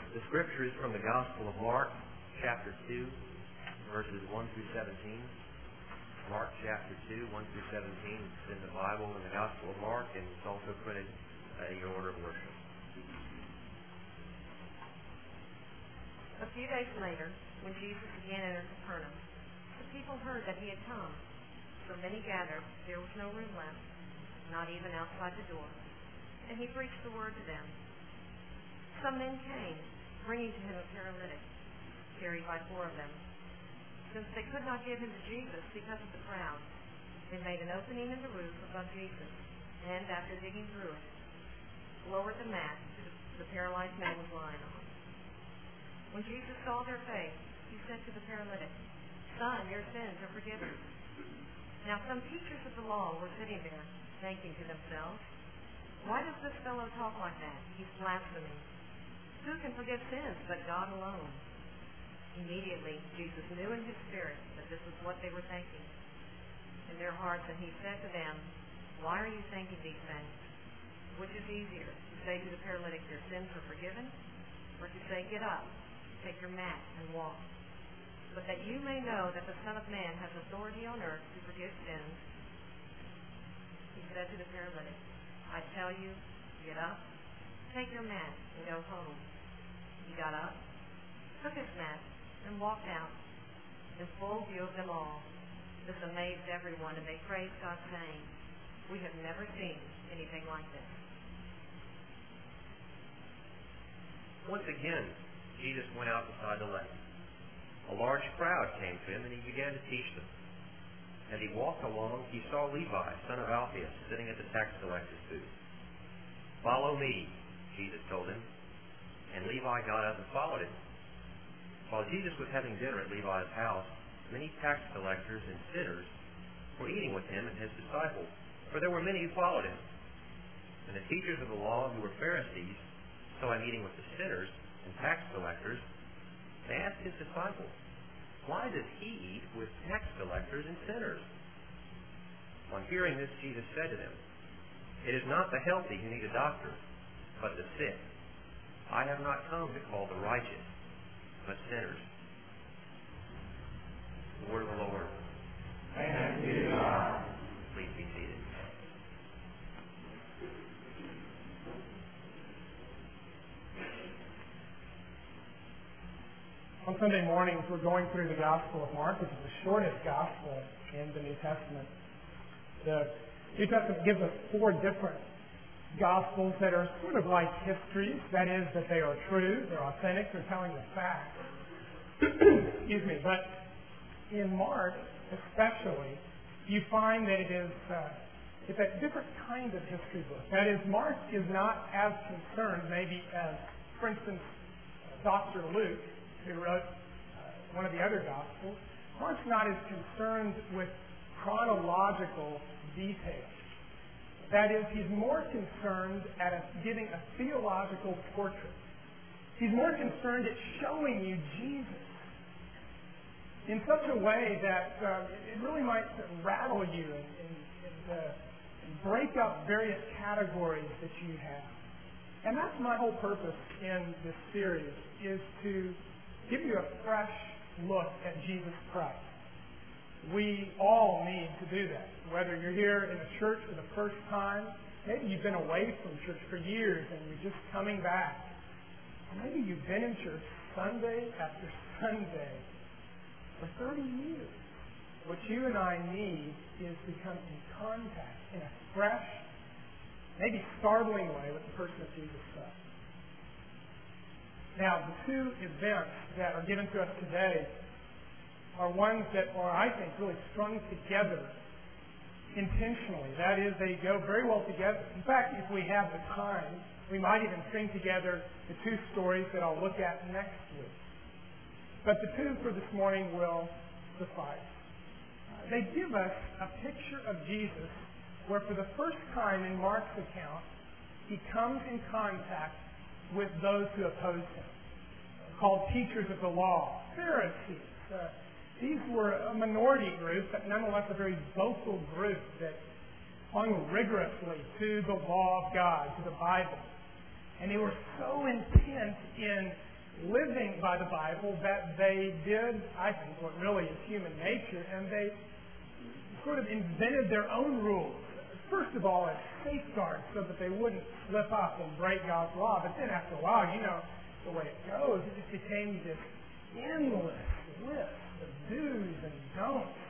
The scripture is from the Gospel of Mark, chapter 2, verses 1 through 17. Mark chapter 2, 1 through 17. It's in the Bible in the Gospel of Mark, and it's also printed in your order of worship. A few days later, when Jesus again entered Capernaum, the people heard that he had come. So many gathered, there was no room left, not even outside the door. And he preached the word to them. Some men came, bringing to him a paralytic, carried by 4 of them. Since they could not give him to Jesus because of the crowd, they made an opening in the roof above Jesus, and after digging through it, lowered the mat the paralyzed man was lying on. When Jesus saw their faith, he said to the paralytic, "Son, your sins are forgiven." Now some teachers of the law were sitting there, thinking to themselves, "Why does this fellow talk like that? He's blaspheming. Who can forgive sins but God alone?" Immediately, Jesus knew in his spirit that this was what they were thinking in their hearts, and he said to them, "Why are you thinking these things? Which is easier, to say to the paralytic, 'Your sins are forgiven,' or to say, 'Get up, take your mat, and walk'? But that you may know that the Son of Man has authority on earth to forgive sins," he said to the paralytic, "I tell you, get up, take your mat, and go home." He got up, took his mat, and walked out in full view of them all. This amazed everyone, and they praised God, saying, "We have never seen anything like this." Once again, Jesus went out beside the lake. A large crowd came to him, and he began to teach them. As he walked along, he saw Levi, son of Alphaeus, sitting at the tax collector's booth. "Follow me," Jesus told him. And Levi got up and followed him. While Jesus was having dinner at Levi's house, many tax collectors and sinners were eating with him and his disciples, for there were many who followed him. And the teachers of the law, who were Pharisees, saw him eating with the sinners and tax collectors. They asked his disciples, "Why does he eat with tax collectors and sinners?" On hearing this, Jesus said to them, "It is not the healthy who need a doctor, but the sick. I have not come to call the righteous, but sinners." The word of the Lord. Thanks be to God. Please be seated. On Sunday mornings, we're going through the Gospel of Mark, which is the shortest Gospel in the New Testament. The New Testament gives us 4 different Gospels that are sort of like histories. That is, that they are true, they're authentic, they're telling the facts. Excuse me. But in Mark, especially, you find that it's a different kind of history book. That is, Mark is not as concerned, maybe as, for instance, Dr. Luke, who wrote one of the other Gospels. Mark's not as concerned with chronological details. That is, he's more concerned at giving a theological portrait. He's more concerned at showing you Jesus in such a way that it really might rattle you and break up various categories that you have. And that's my whole purpose in this series, is to give you a fresh look at Jesus Christ. We all need to do that. Whether you're here in a church for the first time, maybe you've been away from church for years and you're just coming back. Or maybe you've been in church Sunday after Sunday for 30 years. What you and I need is to come in contact in a fresh, maybe startling way with the person of Jesus Christ. Now, the 2 events that are given to us today are ones that are, I think, really strung together intentionally. That is, they go very well together. In fact, if we have the time, we might even string together the 2 stories that I'll look at next week. But the 2 for this morning will suffice. They give us a picture of Jesus where for the first time in Mark's account, he comes in contact with those who oppose him, called teachers of the law, Pharisees. These were a minority group, but nonetheless a very vocal group that hung rigorously to the law of God, to the Bible. And they were so intent in living by the Bible that they did, I think, what really is human nature, and they sort of invented their own rules. First of all, as safeguards so that they wouldn't slip up and break God's law. But then after a while, you know the way it goes, it just became this endless list of do's and don'ts.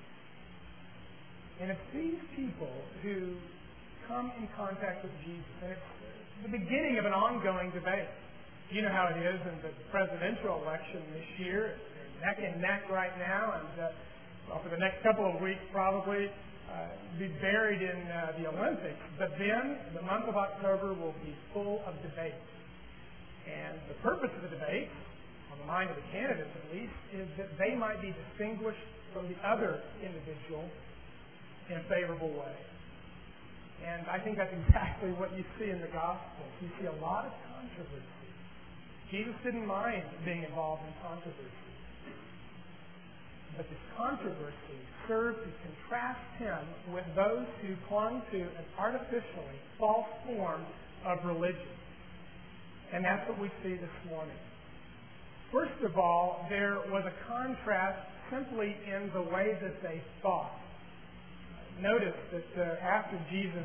And it's these people who come in contact with Jesus, and it's the beginning of an ongoing debate. You know how it is in the presidential election this year. They're neck and neck right now, and for the next couple of weeks probably be buried in the Olympics. But then the month of October will be full of debate. And the purpose of the debate, on the mind of the candidates at least, is that they might be distinguished from the other individual in a favorable way. And I think that's exactly what you see in the Gospels. You see a lot of controversy. Jesus didn't mind being involved in controversy. But this controversy served to contrast him with those who clung to an artificially false form of religion. And that's what we see this morning. First of all, there was a contrast simply in the way that they thought. Notice that after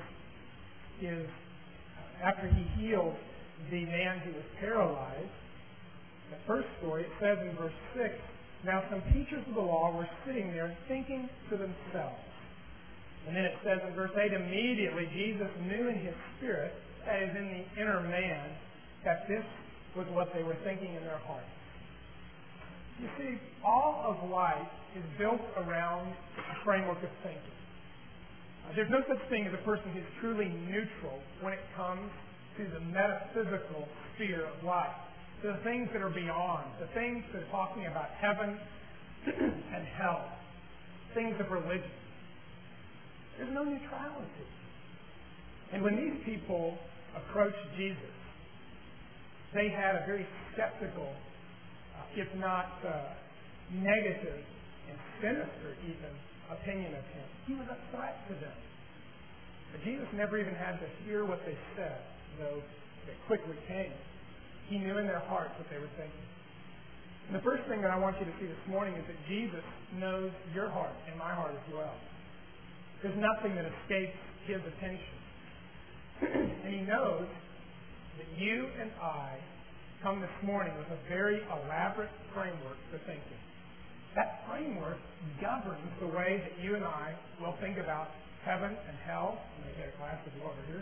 he healed the man who was paralyzed, the first story, it says in verse 6, now some teachers of the law were sitting there thinking to themselves. And then it says in verse 8, immediately Jesus knew in his spirit, that is in the inner man, that this was what they were thinking in their hearts. You see, all of life is built around a framework of thinking. There's no such thing as a person who's truly neutral when it comes to the metaphysical sphere of life, to the things that are beyond, the things that are talking about heaven and hell, things of religion. There's no neutrality. And when these people approached Jesus, they had a very skeptical, if not negative and sinister even, opinion of him. He was a threat to them. But Jesus never even had to hear what they said, though it quickly came. He knew in their hearts what they were thinking. And the first thing that I want you to see this morning is that Jesus knows your heart and my heart as well. There's nothing that escapes his attention. And he knows that you and I come this morning with a very elaborate framework for thinking. That framework governs the way that you and I will think about heaven and hell. I'm going to get a glass of water here.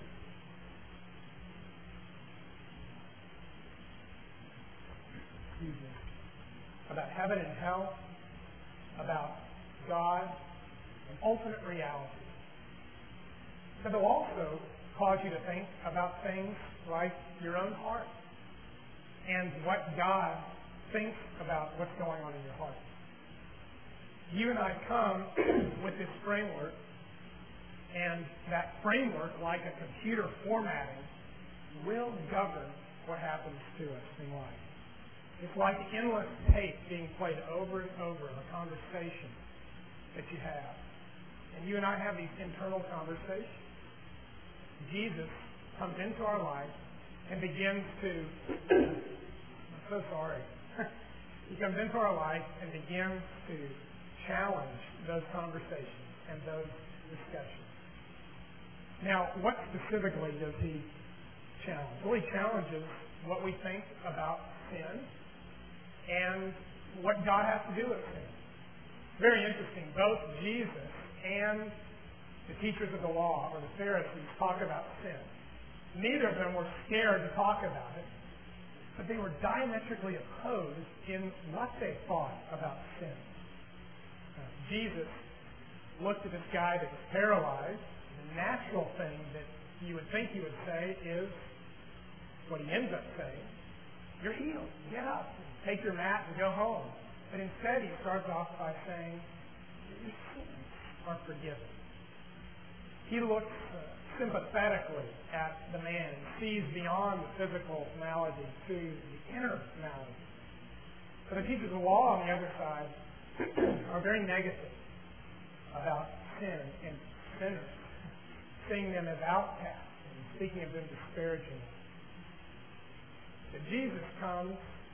Excuse me. About heaven and hell, about God and ultimate reality. But they'll also cause you to think about things like your own heart and what God thinks about what's going on in your heart. You and I come with this framework, and that framework, like a computer formatting, will govern what happens to us in life. It's like endless tape being played over and over of a conversation that you have. And you and I have these internal conversations. Jesus comes into our life and begins to, I'm so sorry. He comes into our life and begins to challenge those conversations and those discussions. Now, what specifically does he challenge? Well, he challenges what we think about sin and what God has to do with sin. Very interesting. Both Jesus and the teachers of the law, or the Pharisees, talk about sin. Neither of them were scared to talk about it, but they were diametrically opposed in what they thought about sin. Jesus looked at this guy that was paralyzed. The natural thing that you would think he would say is what he ends up saying. You're healed. Get up. Take your mat and go home. But instead he starts off by saying, your sins are forgiven. He looks sympathetically at the man and sees beyond the physical malady to the inner malady. But the teachers of the law on the other side are very negative about sin and sinners, seeing them as outcasts and speaking of them disparagingly. But Jesus comes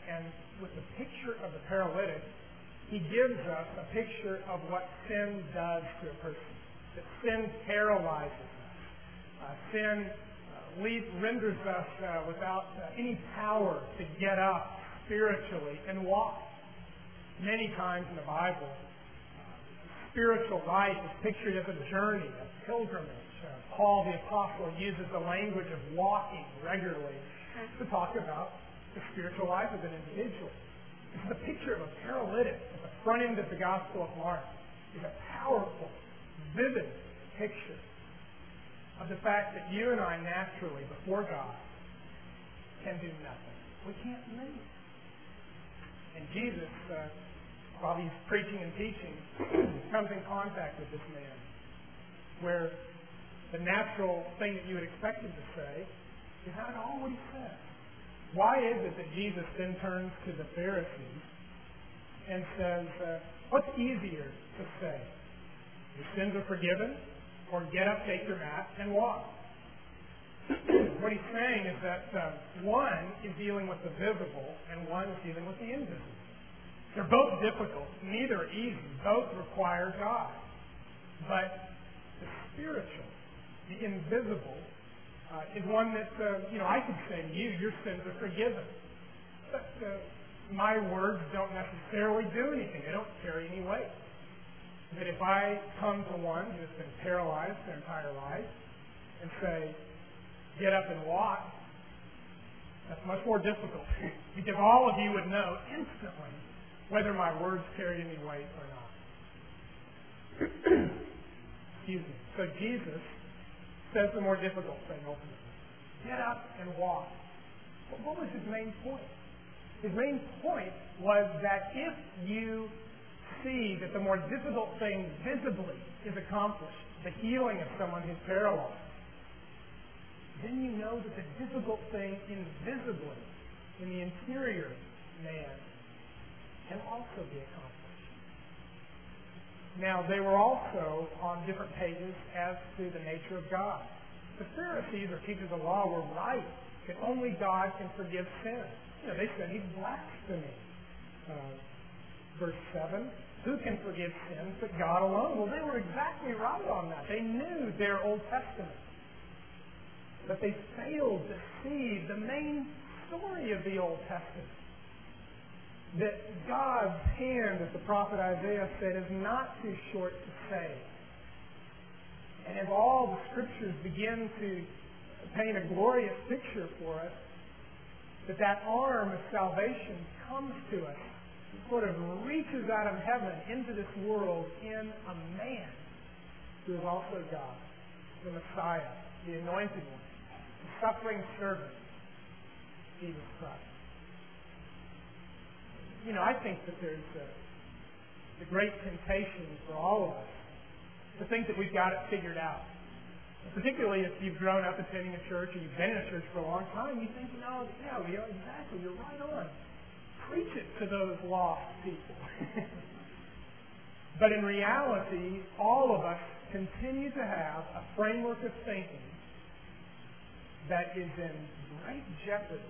And with the picture of the paralytic, he gives us a picture of what sin does to a person. That sin paralyzes us. Sin renders us without any power to get up spiritually and walk. Many times in the Bible, spiritual life is pictured as a journey, a pilgrimage. Paul the Apostle uses the language of walking regularly to talk about the spiritual life of an individual. This is a picture of a paralytic at the front end of the Gospel of Mark. It's a powerful, vivid picture of the fact that you and I naturally, before God, can do nothing. We can't move. And Jesus, while he's preaching and teaching, comes in contact with this man, where the natural thing that you would expect him to say is not at all what he says. Why is it that Jesus then turns to the Pharisees and says, what's easier to say? Your sins are forgiven, or get up, take your mat, and walk. What he's saying is that one is dealing with the visible, and one is dealing with the invisible. They're both difficult. Neither are easy. Both require God. But the spiritual, the invisible, is one that, I could say to you, your sins are forgiven. But my words don't necessarily do anything. They don't carry any weight. That if I come to one who has been paralyzed their entire life and say, get up and walk, that's much more difficult. Because all of you would know instantly whether my words carried any weight or not. Excuse me. So Jesus says the more difficult thing ultimately. Get up and walk. But what was his main point? His main point was that if you see that the more difficult thing visibly is accomplished, the healing of someone who's paralyzed, then you know that the difficult thing invisibly in the interior man can also be accomplished. Now, they were also on different pages as to the nature of God. The Pharisees, or teachers of the law, were right that only God can forgive sin. They said he's blasphemy. Verse 7, who can forgive sins but God alone? Well, they were exactly right on that. They knew their Old Testament. But they failed to see the main story of the Old Testament. That God's hand, as the prophet Isaiah said, is not too short to save. And as all the scriptures begin to paint a glorious picture for us, that arm of salvation comes to us, it sort of reaches out of heaven into this world in a man who is also God, the Messiah, the Anointed One, the suffering servant, Jesus Christ. I think that there's a great temptation for all of us to think that we've got it figured out. Particularly if you've grown up attending a church or you've been in a church for a long time, you think, exactly, you're right on. Preach it to those lost people. But in reality, all of us continue to have a framework of thinking that is in great jeopardy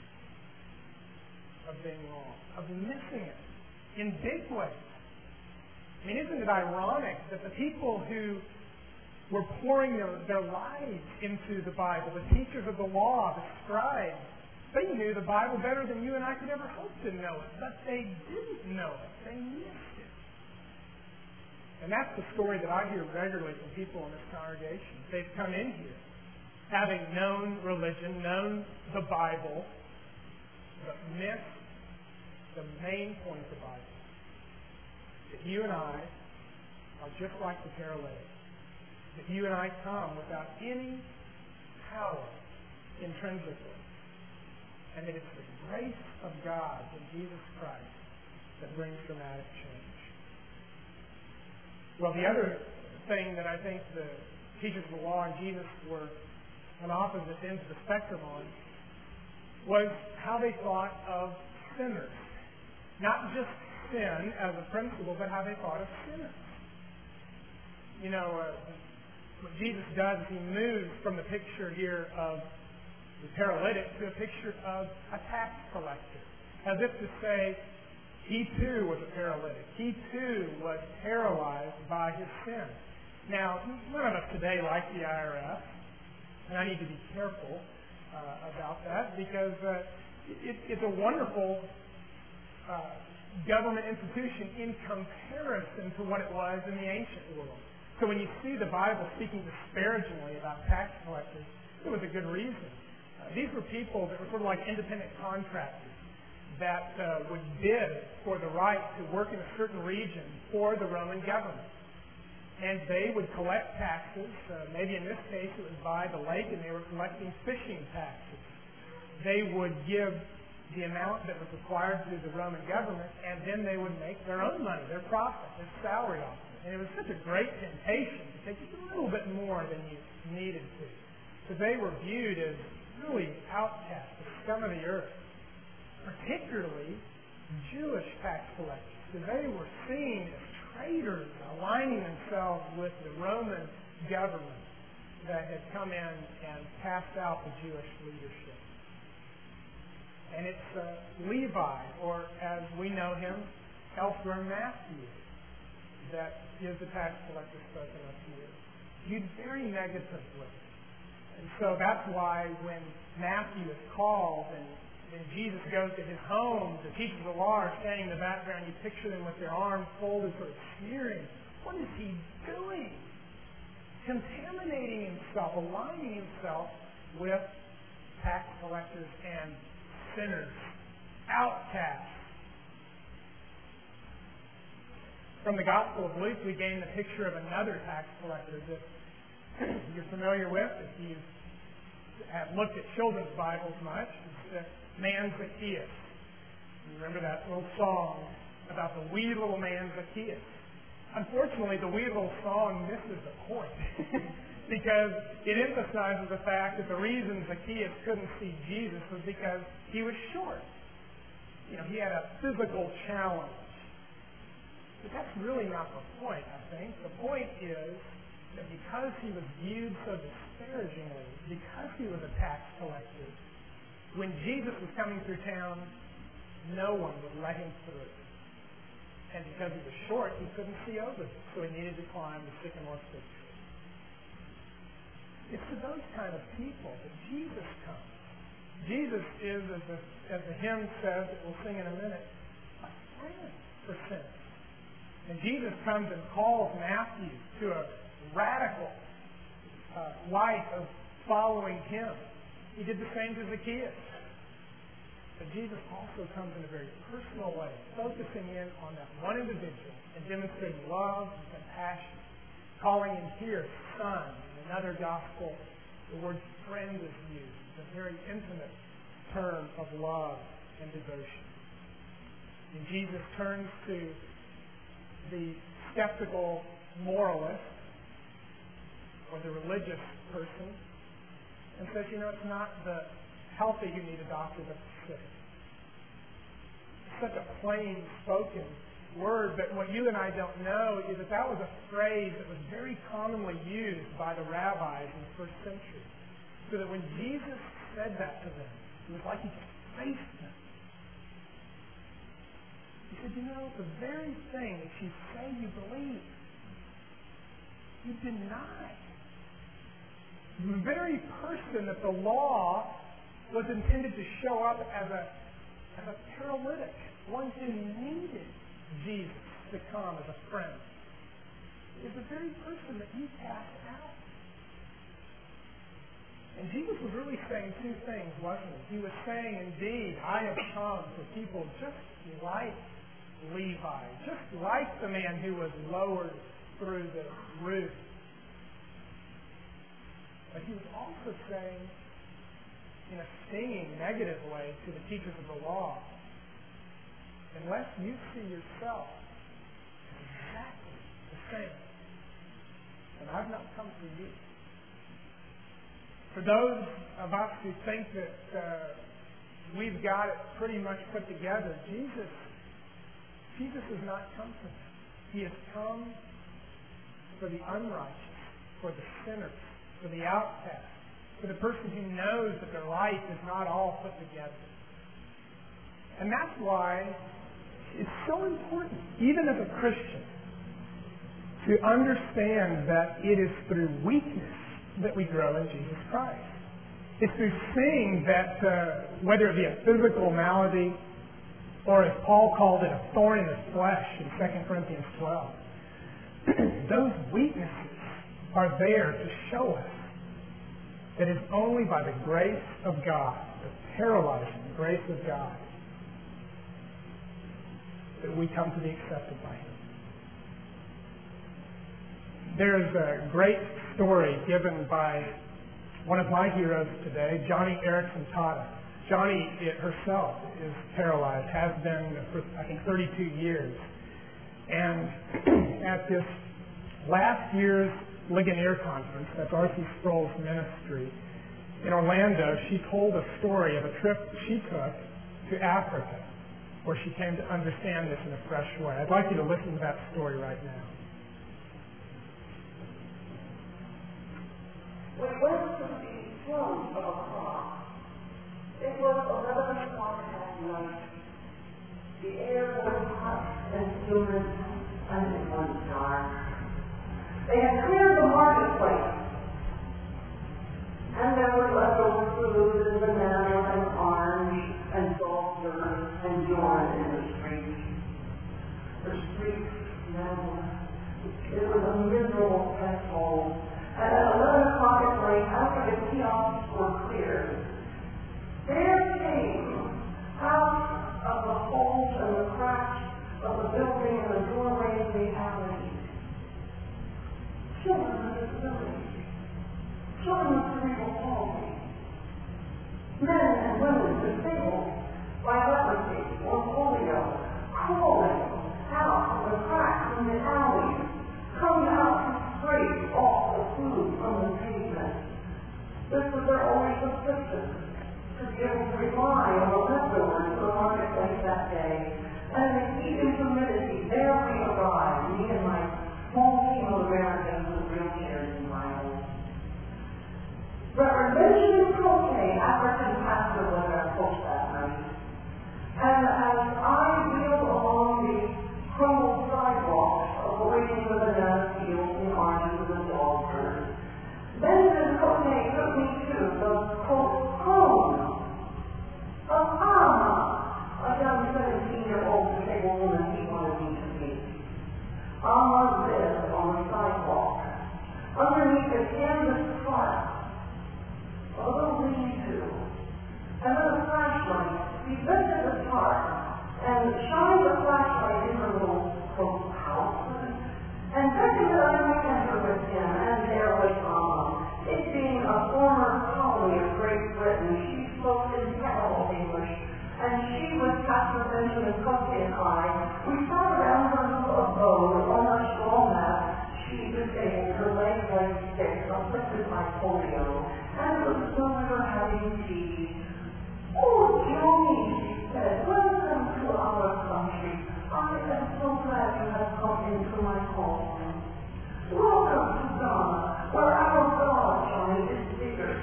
of being wrong, of missing it in big ways. I mean, isn't it ironic that the people who were pouring their lives into the Bible, the teachers of the law, the scribes, they knew the Bible better than you and I could ever hope to know it, but they didn't know it. They missed it. And that's the story that I hear regularly from people in this congregation. They've come in here having known religion, known the Bible, but missed the main point of the Bible. That you and I are just like the paralytic. That you and I come without any power intrinsically. And that it's the grace of God in Jesus Christ that brings dramatic change. Well, the other thing that I think the teachers of the law and Jesus were on opposite ends of the spectrum on was how they thought of sinners. Not just sin as a principle, but how they thought of sinners. What Jesus does is he moves from the picture here of the paralytic to a picture of a tax collector. as if to say, he too was a paralytic. He too was paralyzed by his sin. Now, none of us today like the IRS, and I need to be careful about that because it's a wonderful government institution in comparison to what it was in the ancient world. So when you see the Bible speaking disparagingly about tax collectors, it was a good reason. These were people that were sort of like independent contractors that would bid for the right to work in a certain region for the Roman government. And they would collect taxes. Maybe in this case it was by the lake, and they were collecting fishing taxes. They would give the amount that was required to the Roman government, and then they would make their own money, their profit, their salary off it. And it was such a great temptation to take just a little bit more than you needed to. Because they were viewed as really outcasts, the scum of the earth. Particularly Jewish tax collectors. Because they were seen as traitors aligning themselves with the Roman government that had come in and cast out the Jewish leadership. And it's Levi, or as we know him elsewhere, Matthew, that is the tax collector spoken of here. Viewed very negatively. And so that's why when Matthew is called and Jesus goes to his home, the teachers of the law are standing in the background, you picture them with their arms folded, sort of sneering. What is he doing? Contaminating himself, aligning himself with tax collectors and sinners, outcasts. From the Gospel of Luke, we gain the picture of another tax collector that you're familiar with if you have looked at children's Bibles much. It's the man Zacchaeus. You remember that little song about the wee little man Zacchaeus. Unfortunately, the wee little song misses the point because it emphasizes the fact that the reason Zacchaeus couldn't see Jesus was because he was short. You know, he had a physical challenge. But that's really not the point, I think. The point is that because he was viewed so disparagingly, because he was a tax collector, when Jesus was coming through town, no one would let him through. And because he was short, he couldn't see over it, so he needed to climb the sycamore fig tree. It's to those kind of people that Jesus comes. Jesus is, as the hymn says that we'll sing in a minute, a friend for sinners. And Jesus comes and calls Matthew to a radical life of following him. He did the same to Zacchaeus. But Jesus also comes in a very personal way, focusing in on that one individual and demonstrating love and compassion, calling him here son. In another gospel, the word friend is used, a very intimate term of love and devotion. And Jesus turns to the skeptical moralist or the religious person and says, you know, it's not the healthy who need a doctor, but the sick. It's such a plain spoken word, but what you and I don't know is that that was a phrase that was very commonly used by the rabbis in the first century. So that when Jesus said that to them, it was like he just faced them. He said, you know, the very thing that you say you believe, you deny. The very person that the law was intended to show up as a paralytic, one who needed Jesus to come as a friend, is the very person that you cast out. And Jesus was really saying two things, wasn't he? He was saying, indeed, I have come for people just like Levi, just like the man who was lowered through the roof. But he was also saying, in a stinging, negative way to the teachers of the law, unless you see yourself as exactly the same, then I've not come for you. For those of us who think that we've got it pretty much put together, Jesus has not come for them. He has come for the unrighteous, for the sinners, for the outcast, for the person who knows that their life is not all put together. And that's why it's so important, even as a Christian, to understand that it is through weakness that we grow in Jesus Christ. It's through seeing that whether it be a physical malady or, as Paul called it, a thorn in the flesh in 2 Corinthians 12, those weaknesses are there to show us that it's only by the grace of God, the paralyzing grace of God, that we come to be accepted by Him. There's a great story given by one of my heroes today, Joni Eareckson Tada. Joni herself is paralyzed, has been for, I think, 32 years. And at this last year's Ligonier Conference, that's R.C. Sproul's ministry, in Orlando, she told a story of a trip she took to Africa, where she came to understand this in a fresh way. I'd like you to listen to that story right now. We went to the front of a car. It was 11 o'clock at night. The air was hot and humid, and it was dark. They had cleared the marketplace, and there was leftover food and banana and orange and saucer and yarn in the streets. The streets smelled. It was a miserable asshole. And at 11 o'clock at night, after the kiosks were cleared, there came out of the holes and the cracks of the building and the doorways of the alley children with disabilities, children with cerebral palsy, men and women disabled by leprosy or polio, crawling out of the cracks in the alleys, coming out to scrape off the food from the pavement. This was their only subsistence, to be able to rely on the leftovers of the marketplace that day. And in the heat and humidity, there we arrived, me and my small team of Americans with wheelchairs and Bibles. Reverend Benjamin Cote, African pastor, was our host that night. And as I wheeled along the crumbled sidewalks, avoiding the banana fields and oranges and dog herd, Benjamin Cote took me to the, quote, home of Alma, a young 17-year-old disabled woman he wanted me to meet. Alma lived on the sidewalk, underneath a canvas cart, a little lean-to, and with a flashlight. He lifted the cart and shined the flashlight in her little, quote, house, and beckoned that I might enter with him, and there was Alma. It being a former colony of Great Britain, she spoke impeccable English, and she was Pastor Benjamin Cote and I. We sat around her little abode on her straw mat. She disabled, her legs like sticks, afflicted by polio, and it was when we were having tea. "Oh, Johnny," she said, "welcome to our country. I am so glad you have come into my home. Welcome to Ghana, where our God, Johnny, is bigger.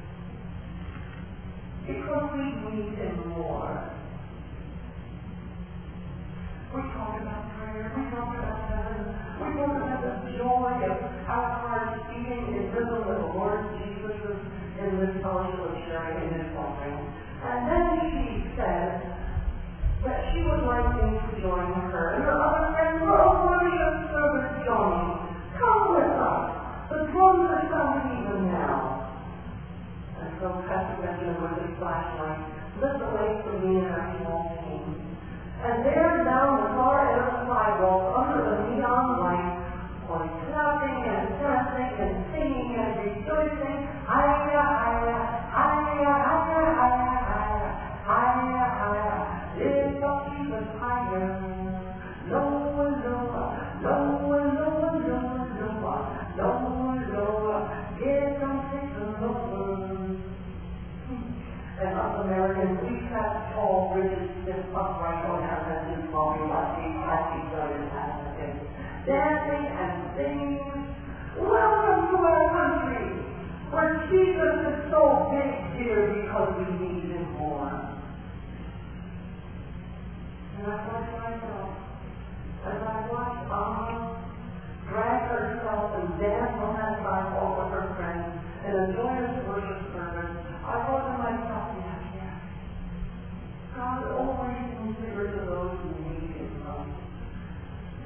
Because we need Him more." We talk about prayer, we talk about heaven, we talk about the joy of our hearts beating in rhythm with the Lord Jesus in this fellowship of sharing in His offering. And then she said that she would like me to join her and her other friends for a worship service, Johnny. Come with us. The drums are sounding even now. And so Pastor Benjamin with his flashlight lit the way for me and our small team. And there down the far end of the sidewalk, under the neon light, was clapping and dancing and singing and rejoicing. Hi-ya, hi-ya, hi-ya, hi-ya, hi-ya, hi-ya, hi-ya, hi-ya. Lift up Jesus higher. Lower, lower, lower, lower, lower, lower, lower, lower. Get some six and lower. And us Americans, we sat tall, rigid, stiff, upright on our benches while we watched these happy brothers Africans dancing and singing. Welcome to our country, where Jesus is so big here because we need Him more.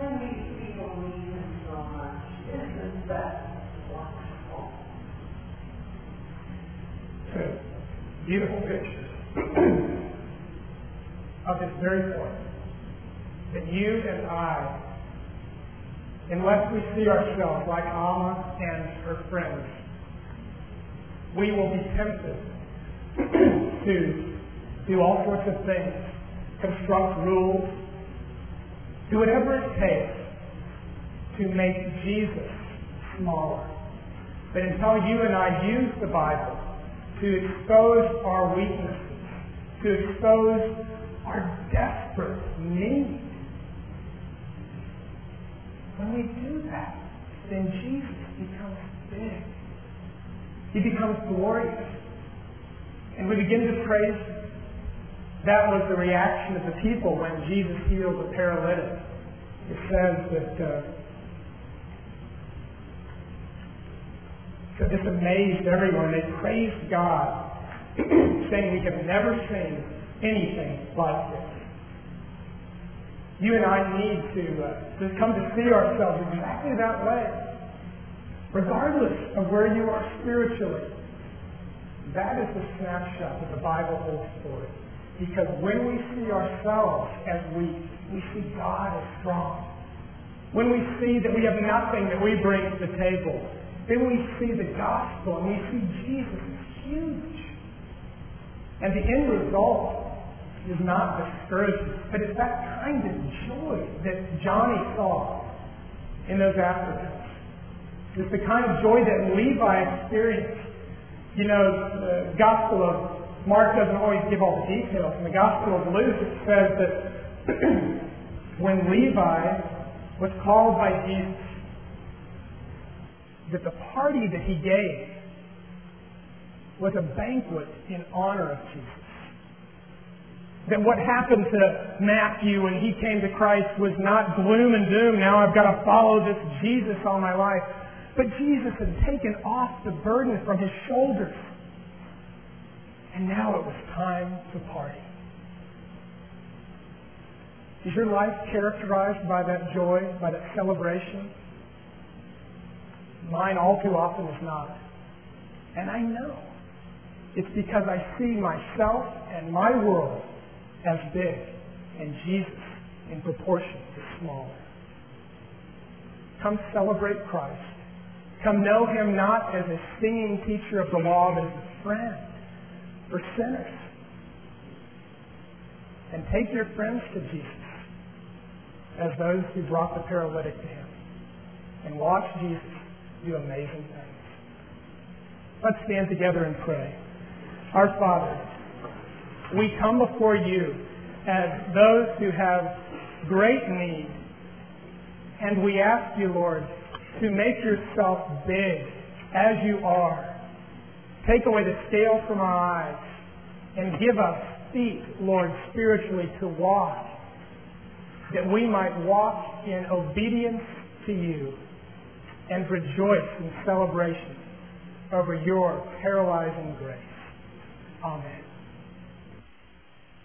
And these people need him so much. Isn't that wonderful? Beautiful pictures of this very point. That you and I, unless we see ourselves like Alma and her friends, we will be tempted to do all sorts of things, construct rules, do whatever it takes to make Jesus smaller. But until you and I use the Bible to expose our weaknesses, to expose our desperate need, when we do that, then Jesus becomes big. He becomes glorious. And we begin to praise Him. That was the reaction of the people when Jesus healed the paralytic. It says that this amazed everyone. They praised God, saying, "We have never seen anything like this." You and I need to come to see ourselves exactly that way. Regardless of where you are spiritually, that is the snapshot that the Bible holds for us. Because when we see ourselves as weak, we see God as strong. When we see that we have nothing that we bring to the table, then we see the gospel and we see Jesus as huge. And the end result is not discouragement, but it's that kind of joy that Johnny saw in those aftermaths. It's the kind of joy that Levi experienced. You know, the Gospel of Mark doesn't always give all the details. In the Gospel of Luke, it says that when Levi was called by Jesus, that the party that he gave was a banquet in honor of Jesus. That what happened to Matthew when he came to Christ was not gloom and doom. Now I've got to follow this Jesus all my life. But Jesus had taken off the burden from his shoulders. And now it was time to party. Is your life characterized by that joy, by that celebration? Mine all too often is not. And I know. It's because I see myself and my world as big, and Jesus in proportion is smaller. Come celebrate Christ. Come know Him not as a singing teacher of the law, but as a friend for sinners. And take your friends to Jesus as those who brought the paralytic to Him. And watch Jesus do amazing things. Let's stand together and pray. Our Father, we come before you as those who have great need. And we ask you, Lord, to make yourself big as you are. Take away the scales from our eyes and give us feet, Lord, spiritually to walk, that we might walk in obedience to you and rejoice in celebration over your paralyzing grace. Amen.